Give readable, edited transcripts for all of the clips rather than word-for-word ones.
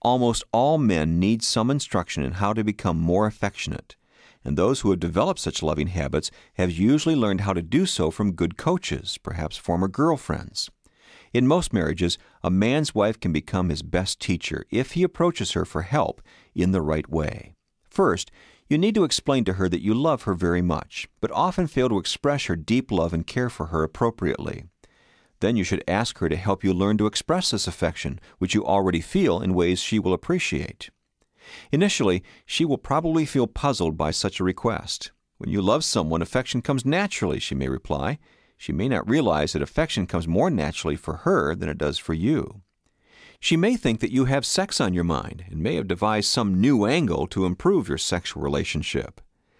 Almost all men need some instruction in how to become more affectionate, and those who have developed such loving habits have usually learned how to do so from good coaches, perhaps former girlfriends. In most marriages, a man's wife can become his best teacher if he approaches her for help in the right way. First, you need to explain to her that you love her very much, but often fail to express your deep love and care for her appropriately. Then you should ask her to help you learn to express this affection, which you already feel, in ways she will appreciate. Initially, she will probably feel puzzled by such a request. When you love someone, affection comes naturally, she may reply. She may not realize that affection comes more naturally for her than it does for you. She may think that you have sex on your mind and may have devised some new angle to improve your sexual relationship.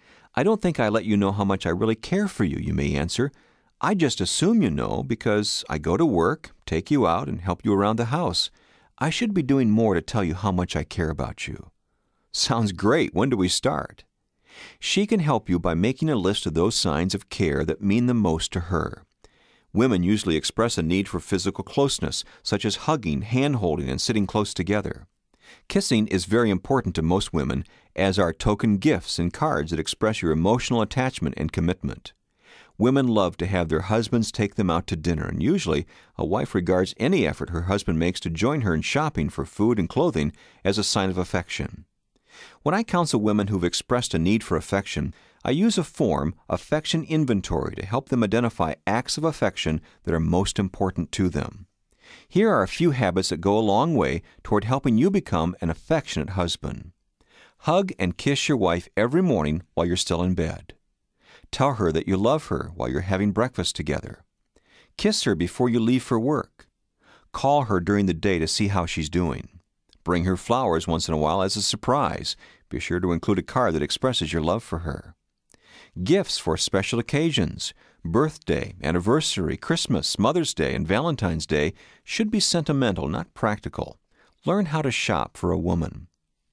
I don't think I let you know how much I really care for you, you may answer. I just assume you know because I go to work, take you out, and help you around the house. I should be doing more to tell you how much I care about you. Sounds great. When do we start? She can help you by making a list of those signs of care that mean the most to her. Women usually express a need for physical closeness, such as hugging, hand-holding, and sitting close together. Kissing is very important to most women, as are token gifts and cards that express your emotional attachment and commitment. Women love to have their husbands take them out to dinner, and usually a wife regards any effort her husband makes to join her in shopping for food and clothing as a sign of affection. When I counsel women who've expressed a need for affection, I use a form, Affection Inventory, to help them identify acts of affection that are most important to them. Here are a few habits that go a long way toward helping you become an affectionate husband. Hug and kiss your wife every morning while you're still in bed. Tell her that you love her while you're having breakfast together. Kiss her before you leave for work. Call her during the day to see how she's doing. Bring her flowers once in a while as a surprise. Be sure to include a card that expresses your love for her. Gifts for special occasions, birthday, anniversary, Christmas, Mother's Day, and Valentine's Day should be sentimental, not practical. Learn how to shop for a woman.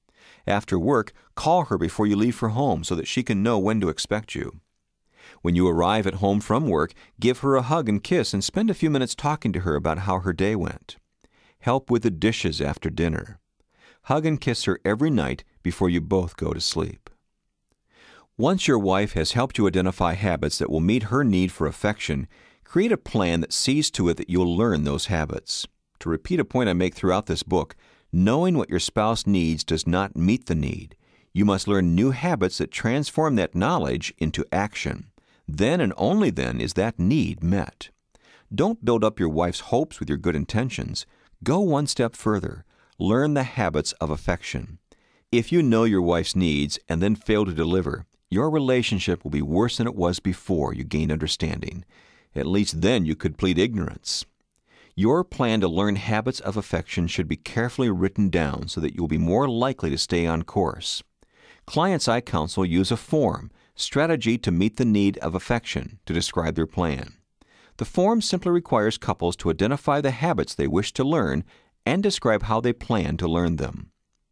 After work, call her before you leave for home so that she can know when to expect you. When you arrive at home from work, give her a hug and kiss and spend a few minutes talking to her about how her day went. Help with the dishes after dinner. Hug and kiss her every night before you both go to sleep. Once your wife has helped you identify habits that will meet her need for affection, create a plan that sees to it that you'll learn those habits. To repeat a point I make throughout this book, knowing what your spouse needs does not meet the need. You must learn new habits that transform that knowledge into action. Then and only then is that need met. Don't build up your wife's hopes with your good intentions. Go one step further. Learn the habits of affection. If you know your wife's needs and then fail to deliver, your relationship will be worse than it was before you gained understanding. At least then you could plead ignorance. Your plan to learn habits of affection should be carefully written down so that you will be more likely to stay on course. Clients I counsel use a form, Strategy to Meet the Need of Affection, to describe their plan. The form simply requires couples to identify the habits they wish to learn and describe how they plan to learn them.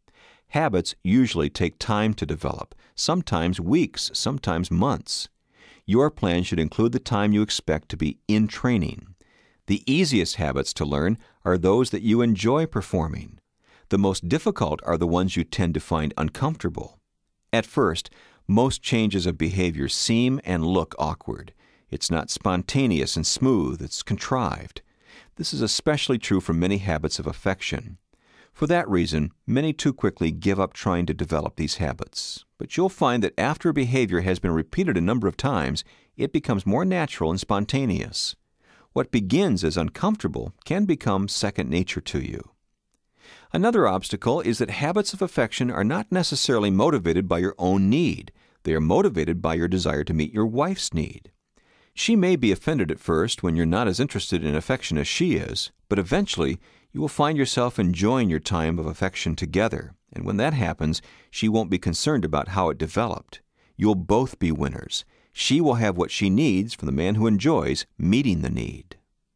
Habits usually take time to develop, sometimes weeks, sometimes months. Your plan should include the time you expect to be in training. The easiest habits to learn are those that you enjoy performing. The most difficult are the ones you tend to find uncomfortable. At first, most changes of behavior seem and look awkward. It's not spontaneous and smooth, it's contrived. This is especially true for many habits of affection. For that reason, many too quickly give up trying to develop these habits. But you'll find that after a behavior has been repeated a number of times, it becomes more natural and spontaneous. What begins as uncomfortable can become second nature to you. Another obstacle is that habits of affection are not necessarily motivated by your own need. They are motivated by your desire to meet your wife's need. She may be offended at first when you're not as interested in affection as she is, but eventually you will find yourself enjoying your time of affection together, and when that happens, she won't be concerned about how it developed. You'll both be winners. She will have what she needs from the man who enjoys meeting the need.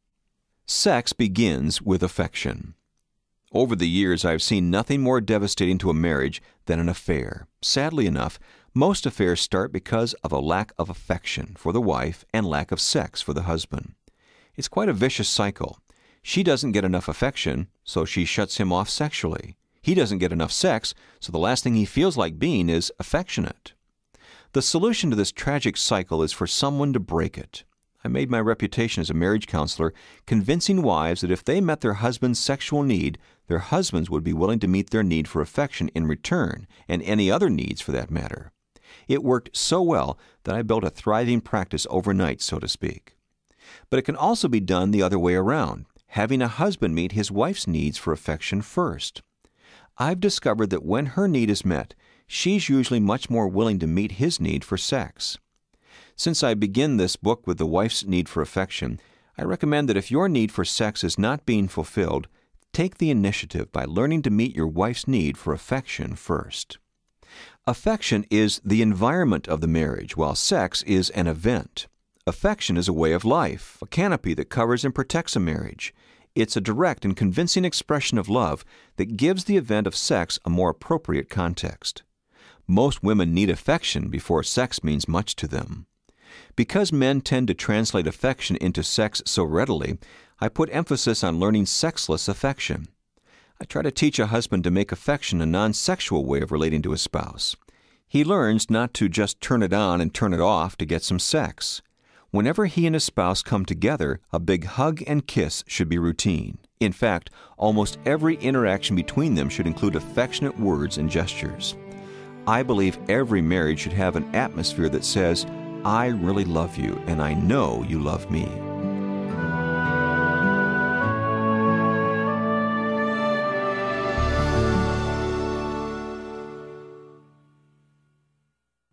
Sex begins with affection. Over the years, I've seen nothing more devastating to a marriage than an affair. Sadly enough, most affairs start because of a lack of affection for the wife and lack of sex for the husband. It's quite a vicious cycle. She doesn't get enough affection, so she shuts him off sexually. He doesn't get enough sex, so the last thing he feels like being is affectionate. The solution to this tragic cycle is for someone to break it. I made my reputation as a marriage counselor convincing wives that if they met their husband's sexual need, their husbands would be willing to meet their need for affection in return, and any other needs for that matter. It worked so well that I built a thriving practice overnight, so to speak. But it can also be done the other way around, having a husband meet his wife's needs for affection first. I've discovered that when her need is met, she's usually much more willing to meet his need for sex. Since I begin this book with the wife's need for affection, I recommend that if your need for sex is not being fulfilled, take the initiative by learning to meet your wife's need for affection first. Affection is the environment of the marriage, while sex is an event. Affection is a way of life, a canopy that covers and protects a marriage. It's a direct and convincing expression of love that gives the event of sex a more appropriate context. Most women need affection before sex means much to them. Because men tend to translate affection into sex so readily, I put emphasis on learning sexless affection. I try to teach a husband to make affection a non-sexual way of relating to his spouse. He learns not to just turn it on and turn it off to get some sex. Whenever he and his spouse come together, a big hug and kiss should be routine. In fact, almost every interaction between them should include affectionate words and gestures. I believe every marriage should have an atmosphere that says, "I really love you, and I know you love me."